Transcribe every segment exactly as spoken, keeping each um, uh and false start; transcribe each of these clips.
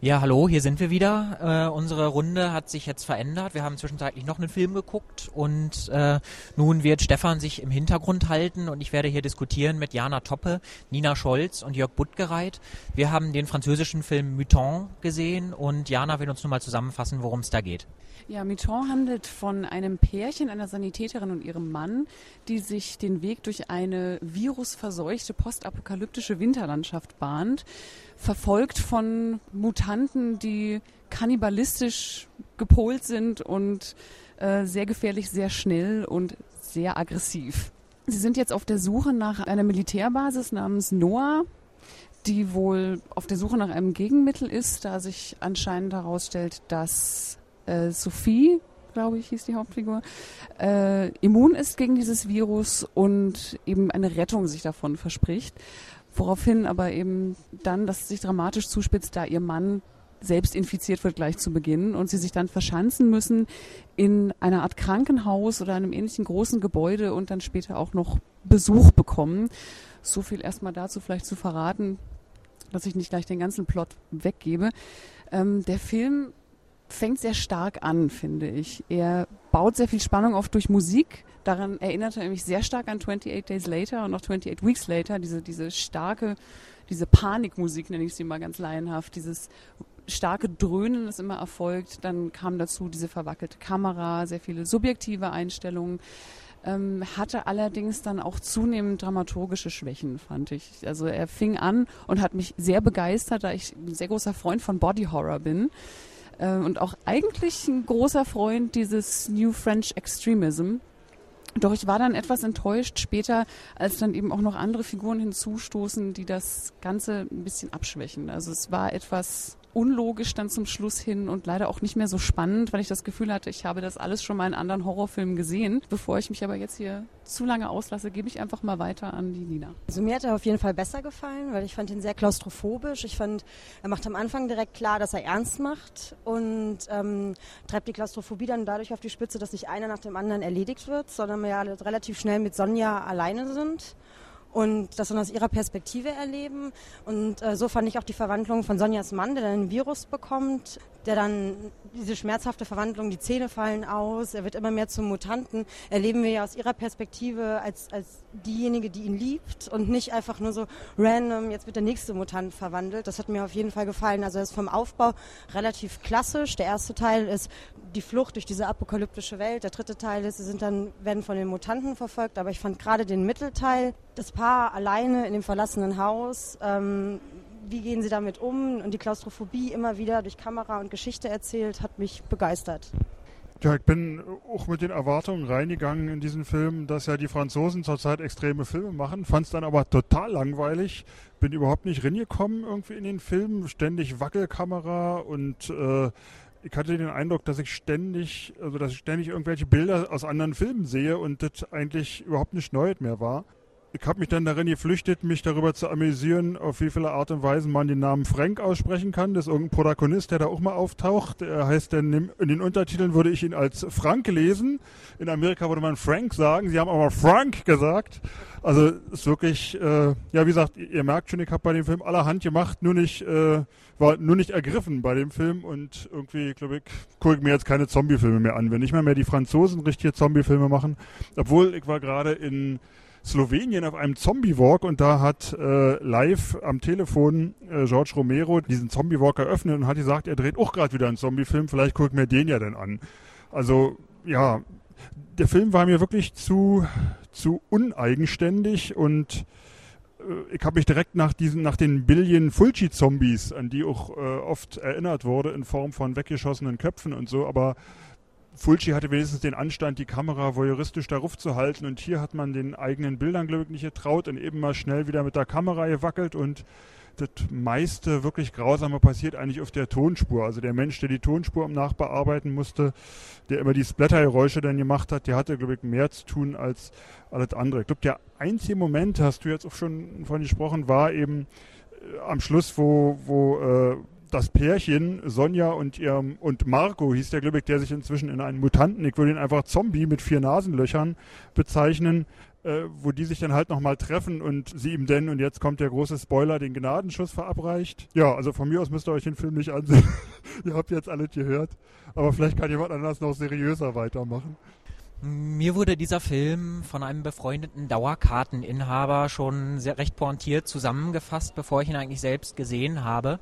Ja, hallo, hier sind wir wieder. Äh, unsere Runde hat sich jetzt verändert. Wir haben zwischenzeitlich noch einen Film geguckt und äh, nun wird Stefan sich im Hintergrund halten und ich werde hier diskutieren mit Jana Toppe, Nina Scholz und Jörg Buttgereit. Wir haben den französischen Film Mutant gesehen und Jana will uns nun mal zusammenfassen, worum es da geht. Ja, Mutant handelt von einem Pärchen, einer Sanitäterin und ihrem Mann, die sich den Weg durch eine virusverseuchte postapokalyptische Winterlandschaft bahnt, verfolgt von Mutanten, die kannibalistisch gepolt sind und äh, sehr gefährlich, sehr schnell und sehr aggressiv. Sie sind jetzt auf der Suche nach einer Militärbasis namens Noah, die wohl auf der Suche nach einem Gegenmittel ist, da sich anscheinend herausstellt, dass äh, Sophie, glaube ich, hieß die Hauptfigur, äh, immun ist gegen dieses Virus und eben eine Rettung sich davon verspricht. Woraufhin aber eben dann das sich dramatisch zuspitzt, da ihr Mann selbst infiziert wird gleich zu Beginn und sie sich dann verschanzen müssen in einer Art Krankenhaus oder einem ähnlichen großen Gebäude und dann später auch noch Besuch bekommen. So viel erstmal dazu vielleicht zu verraten, dass ich nicht gleich den ganzen Plot weggebe. Ähm, der Film fängt sehr stark an, finde ich. Er baut sehr viel Spannung auf durch Musik. Daran erinnerte er mich sehr stark an twenty-eight Days Later und auch twenty-eight Weeks Later. Diese, diese starke, diese Panikmusik, nenne ich sie mal ganz laienhaft. Dieses starke Dröhnen, das immer erfolgt. Dann kam dazu diese verwackelte Kamera, sehr viele subjektive Einstellungen. Ähm, hatte allerdings dann auch zunehmend dramaturgische Schwächen, fand ich. Also er fing an und hat mich sehr begeistert, da ich ein sehr großer Freund von Body Horror bin. Und auch eigentlich ein großer Freund dieses New French Extremism. Doch ich war dann etwas enttäuscht später, als dann eben auch noch andere Figuren hinzustoßen, die das Ganze ein bisschen abschwächen. Also es war etwas unlogisch dann zum Schluss hin und leider auch nicht mehr so spannend, weil ich das Gefühl hatte, ich habe das alles schon mal in anderen Horrorfilmen gesehen. Bevor ich mich aber jetzt hier zu lange auslasse, gebe ich einfach mal weiter an die Nina. Also mir hat er auf jeden Fall besser gefallen, weil ich fand ihn sehr klaustrophobisch. Ich fand, er macht am Anfang direkt klar, dass er ernst macht und ähm, treibt die Klaustrophobie dann dadurch auf die Spitze, dass nicht einer nach dem anderen erledigt wird, sondern wir ja relativ schnell mit Sonja alleine sind und das dann aus ihrer Perspektive erleben. Und äh, so fand ich auch die Verwandlung von Sonjas Mann, der dann ein Virus bekommt, der dann diese schmerzhafte Verwandlung, die Zähne fallen aus, er wird immer mehr zum Mutanten, erleben wir ja aus ihrer Perspektive als, als diejenige, die ihn liebt und nicht einfach nur so random, jetzt wird der nächste Mutant verwandelt. Das hat mir auf jeden Fall gefallen. Also er ist vom Aufbau relativ klassisch. Der erste Teil ist die Flucht durch diese apokalyptische Welt. Der dritte Teil ist, sie sind dann, werden von den Mutanten verfolgt. Aber ich fand gerade den Mittelteil, das Paar alleine in dem verlassenen Haus, ähm, wie gehen sie damit um? Und die Klaustrophobie immer wieder durch Kamera und Geschichte erzählt, hat mich begeistert. Ja, ich bin auch mit den Erwartungen reingegangen in diesen Film, dass ja die Franzosen zurzeit extreme Filme machen, fand es dann aber total langweilig, bin überhaupt nicht reingekommen irgendwie in den Film, ständig Wackelkamera und äh, ich hatte den Eindruck, dass ich ständig, also dass ich ständig irgendwelche Bilder aus anderen Filmen sehe und das eigentlich überhaupt nicht Neues mehr war. Ich habe mich dann darin geflüchtet, mich darüber zu amüsieren, auf wie viele Art und Weise man den Namen Frank aussprechen kann. Das ist irgendein Protagonist, der da auch mal auftaucht. Er heißt dann, in den Untertiteln würde ich ihn als Frank lesen. In Amerika würde man Frank sagen. Sie haben aber Frank gesagt. Also ist wirklich, äh, ja wie gesagt, ihr merkt schon, ich habe bei dem Film allerhand gemacht, nur nicht, äh, war nur nicht ergriffen bei dem Film. Und irgendwie, glaube ich, gucke ich mir jetzt keine Zombie-Filme mehr an. Wenn nicht mal mehr die Franzosen richtige Zombie-Filme machen. Obwohl, ich war gerade in Slowenien auf einem Zombie-Walk und da hat äh, live am Telefon äh, George Romero diesen Zombie-Walk eröffnet und hat gesagt, er dreht auch gerade wieder einen Zombie-Film, vielleicht gucke ich mir den ja dann an. Also ja, der Film war mir wirklich zu, zu uneigenständig und äh, ich habe mich direkt nach diesen, nach den Billion Fulci-Zombies, an die auch äh, oft erinnert wurde in Form von weggeschossenen Köpfen und so, aber Fulci hatte wenigstens den Anstand, die Kamera voyeuristisch darauf zu halten und hier hat man den eigenen Bildern, glaube ich, nicht getraut und eben mal schnell wieder mit der Kamera gewackelt und das meiste wirklich Grausame passiert eigentlich auf der Tonspur. Also der Mensch, der die Tonspur nachbearbeiten musste, der immer die Splattergeräusche dann gemacht hat, der hatte, glaube ich, mehr zu tun als alles andere. Ich glaube, der einzige Moment, hast du jetzt auch schon von gesprochen, war eben äh, am Schluss, wo, wo äh, das Pärchen, Sonja und ihrem, und Marco hieß der, glaube ich, der sich inzwischen in einen Mutanten, ich würde ihn einfach Zombie mit vier Nasenlöchern bezeichnen, äh, wo die sich dann halt nochmal treffen und sie ihm denn, und jetzt kommt der große Spoiler, den Gnadenschuss verabreicht. Ja, also von mir aus müsst ihr euch den Film nicht ansehen. Ihr habt jetzt alles gehört. Aber vielleicht kann jemand anders noch seriöser weitermachen. Mir wurde dieser Film von einem befreundeten Dauerkarteninhaber schon sehr recht pointiert zusammengefasst, bevor ich ihn eigentlich selbst gesehen habe.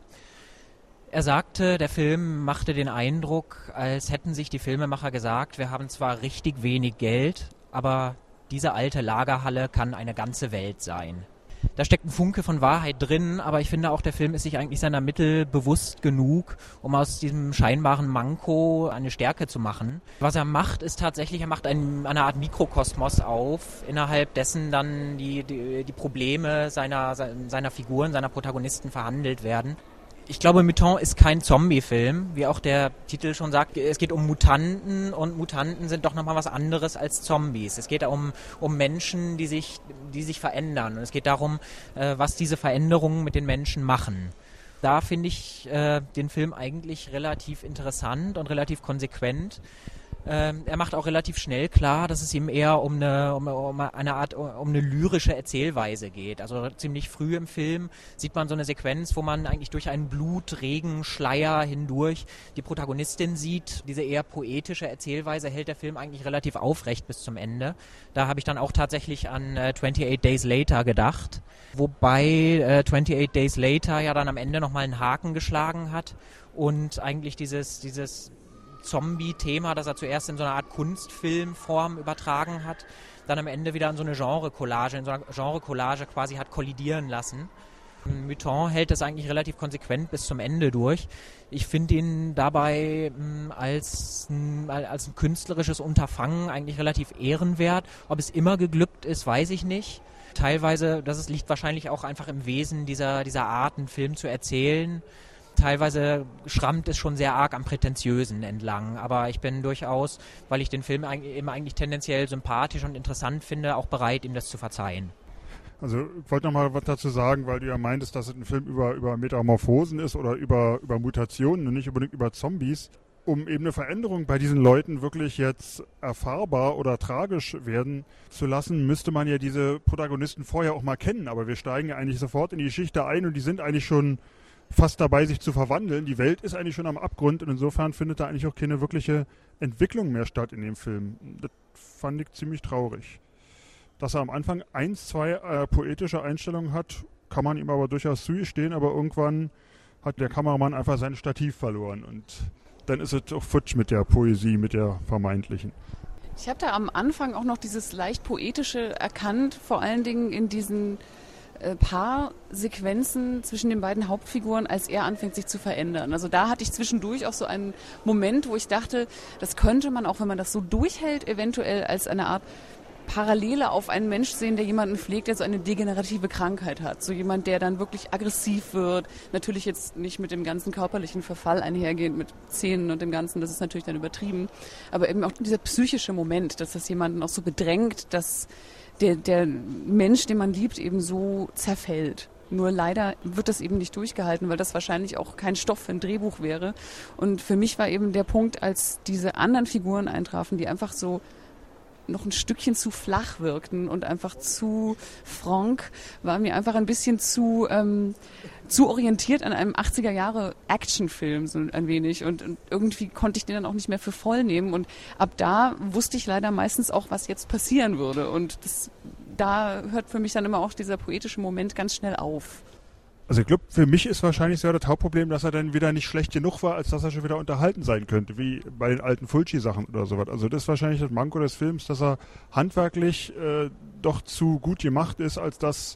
Er sagte, der Film machte den Eindruck, als hätten sich die Filmemacher gesagt, wir haben zwar richtig wenig Geld, aber diese alte Lagerhalle kann eine ganze Welt sein. Da steckt ein Funke von Wahrheit drin, aber ich finde auch, der Film ist sich eigentlich seiner Mittel bewusst genug, um aus diesem scheinbaren Manko eine Stärke zu machen. Was er macht, ist tatsächlich, er macht einen, eine Art Mikrokosmos auf, innerhalb dessen dann die, die, die Probleme seiner, seiner Figuren, seiner Protagonisten verhandelt werden. Ich glaube, Mutant ist kein Zombie-Film, wie auch der Titel schon sagt. Es geht um Mutanten und Mutanten sind doch nochmal was anderes als Zombies. Es geht um, um Menschen, die sich, die sich verändern. Und es geht darum, äh, was diese Veränderungen mit den Menschen machen. Da finde ich äh, den Film eigentlich relativ interessant und relativ konsequent. Ähm, er macht auch relativ schnell klar, dass es ihm eher um eine, um, um eine Art, um eine lyrische Erzählweise geht. Also ziemlich früh im Film sieht man so eine Sequenz, wo man eigentlich durch einen Blutregenschleier hindurch die Protagonistin sieht. Diese eher poetische Erzählweise hält der Film eigentlich relativ aufrecht bis zum Ende. Da habe ich dann auch tatsächlich an äh, twenty-eight Days Later gedacht. Wobei äh, twenty-eight Days Later ja dann am Ende nochmal einen Haken geschlagen hat und eigentlich dieses, dieses Zombie-Thema, das er zuerst in so einer Art Kunstfilmform übertragen hat, dann am Ende wieder in so eine Genre-Collage, in so einer Genre-Collage quasi hat kollidieren lassen. Mutant hält das eigentlich relativ konsequent bis zum Ende durch. Ich finde ihn dabei mh, als, mh, als ein künstlerisches Unterfangen eigentlich relativ ehrenwert. Ob es immer geglückt ist, weiß ich nicht. Teilweise, das ist, liegt wahrscheinlich auch einfach im Wesen dieser, dieser Art, einen Film zu erzählen. Teilweise schrammt es schon sehr arg am Prätentiösen entlang, aber ich bin durchaus, weil ich den Film eben eigentlich tendenziell sympathisch und interessant finde, auch bereit, ihm das zu verzeihen. Also ich wollte noch mal was dazu sagen, weil du ja meintest, dass es ein Film über, über Metamorphosen ist oder über, über Mutationen und nicht unbedingt über Zombies. Um eben eine Veränderung bei diesen Leuten wirklich jetzt erfahrbar oder tragisch werden zu lassen, müsste man ja diese Protagonisten vorher auch mal kennen. Aber wir steigen ja eigentlich sofort in die Geschichte ein und die sind eigentlich schon fast dabei, sich zu verwandeln. Die Welt ist eigentlich schon am Abgrund und insofern findet da eigentlich auch keine wirkliche Entwicklung mehr statt in dem Film. Das fand ich ziemlich traurig. Dass er am Anfang eins, zwei äh, poetische Einstellungen hat, kann man ihm aber durchaus zugestehen, aber irgendwann hat der Kameramann einfach sein Stativ verloren und dann ist es auch futsch mit der Poesie, mit der vermeintlichen. Ich habe da am Anfang auch noch dieses leicht Poetische erkannt, vor allen Dingen in diesen äh, paar Sequenzen zwischen den beiden Hauptfiguren, als er anfängt, sich zu verändern. Also da hatte ich zwischendurch auch so einen Moment, wo ich dachte, das könnte man, auch wenn man das so durchhält, eventuell als eine Art Parallele auf einen Mensch sehen, der jemanden pflegt, der so eine degenerative Krankheit hat. So jemand, der dann wirklich aggressiv wird. Natürlich jetzt nicht mit dem ganzen körperlichen Verfall einhergehend, mit Zähnen und dem Ganzen, das ist natürlich dann übertrieben. Aber eben auch dieser psychische Moment, dass das jemanden auch so bedrängt, dass der, der Mensch, den man liebt, eben so zerfällt. Nur leider wird das eben nicht durchgehalten, weil das wahrscheinlich auch kein Stoff für ein Drehbuch wäre. Und für mich war eben der Punkt, als diese anderen Figuren eintrafen, die einfach so noch ein Stückchen zu flach wirkten und einfach zu frank, war mir einfach ein bisschen zu ähm, zu orientiert an einem achtziger Jahre Actionfilm, so ein wenig. Und, und irgendwie konnte ich den dann auch nicht mehr für voll nehmen. Und ab da wusste ich leider meistens auch, was jetzt passieren würde. Und das, da hört für mich dann immer auch dieser poetische Moment ganz schnell auf. Also ich glaube, für mich ist wahrscheinlich so das Hauptproblem, dass er dann wieder nicht schlecht genug war, als dass er schon wieder unterhalten sein könnte, wie bei den alten Fulci-Sachen oder sowas. Also das ist wahrscheinlich das Manko des Films, dass er handwerklich äh, doch zu gut gemacht ist, als dass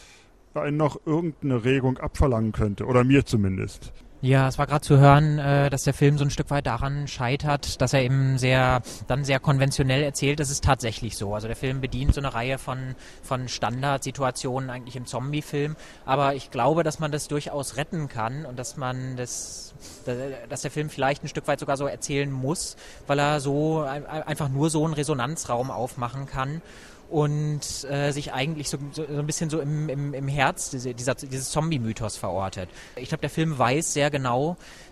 er einen noch irgendeine Regung abverlangen könnte. Oder mir zumindest. Ja, es war gerade zu hören, äh, dass der Film so ein Stück weit daran scheitert, dass er eben sehr, dann sehr konventionell erzählt. Das ist tatsächlich so. Also der Film bedient so eine Reihe von, von Standardsituationen eigentlich im Zombie-Film. Aber ich glaube, dass man das durchaus retten kann und dass man das, dass der Film vielleicht ein Stück weit sogar so erzählen muss, weil er so einfach nur so einen Resonanzraum aufmachen kann. Und äh, sich eigentlich so, so, so ein bisschen so im, im, im Herz dieser, dieser, dieses Zombie-Mythos verortet. Ich glaube, der Film weiß sehr genau,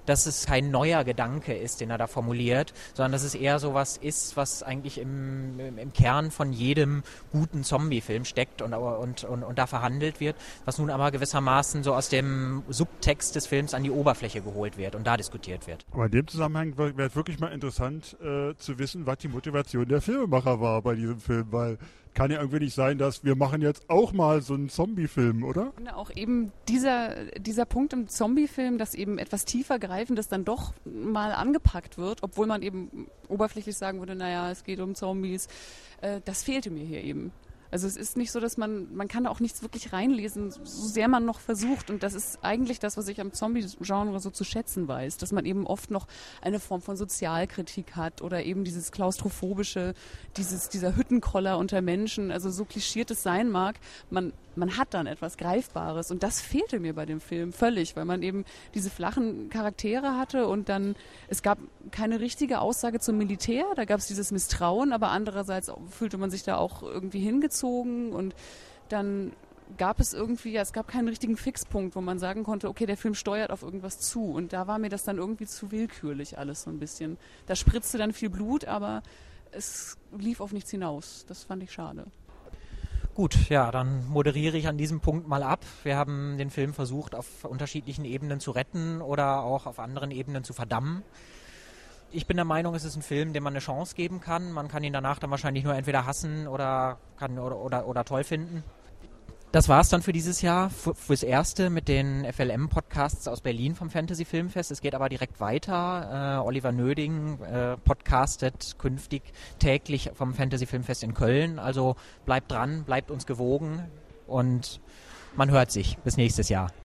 dass es kein neuer Gedanke ist, den er da formuliert, sondern dass es eher so was ist, was eigentlich im, im, im Kern von jedem guten Zombie-Film steckt und, und, und, und da verhandelt wird, was nun aber gewissermaßen so aus dem Subtext des Films an die Oberfläche geholt wird und da diskutiert wird. Aber in dem Zusammenhang wäre es wirklich mal interessant äh, zu wissen, was die Motivation der Filmemacher war bei diesem Film, weil kann ja irgendwie nicht sein, dass wir machen jetzt auch mal so einen Zombie-Film, oder? Und auch eben dieser, dieser Punkt im Zombie-Film, dass eben etwas tiefer greifendes dann doch mal angepackt wird, obwohl man eben oberflächlich sagen würde, naja, es geht um Zombies, äh, das fehlte mir hier eben. Also es ist nicht so, dass man, man kann auch nichts wirklich reinlesen, so sehr man noch versucht. Und das ist eigentlich das, was ich am Zombie-Genre so zu schätzen weiß, dass man eben oft noch eine Form von Sozialkritik hat oder eben dieses klaustrophobische, dieses, dieser Hüttenkoller unter Menschen, also so klischiert es sein mag, man, man hat dann etwas Greifbares. Und das fehlte mir bei dem Film völlig, weil man eben diese flachen Charaktere hatte und dann, es gab keine richtige Aussage zum Militär, da gab es dieses Misstrauen, aber andererseits fühlte man sich da auch irgendwie hingezogen. Und dann gab es irgendwie, ja, es gab keinen richtigen Fixpunkt, wo man sagen konnte, okay, der Film steuert auf irgendwas zu. Und da war mir das dann irgendwie zu willkürlich alles so ein bisschen. Da spritzte dann viel Blut, aber es lief auf nichts hinaus. Das fand ich schade. Gut, ja, dann moderiere ich an diesem Punkt mal ab. Wir haben den Film versucht, auf unterschiedlichen Ebenen zu retten oder auch auf anderen Ebenen zu verdammen. Ich bin der Meinung, es ist ein Film, dem man eine Chance geben kann. Man kann ihn danach dann wahrscheinlich nur entweder hassen oder, kann, oder, oder, oder toll finden. Das war es dann für dieses Jahr, f- fürs Erste mit den F L M-Podcasts aus Berlin vom Fantasy Filmfest. Es geht aber direkt weiter. Äh, Oliver Nöding äh, podcastet künftig täglich vom Fantasy Filmfest in Köln. Also bleibt dran, bleibt uns gewogen und man hört sich. Bis nächstes Jahr.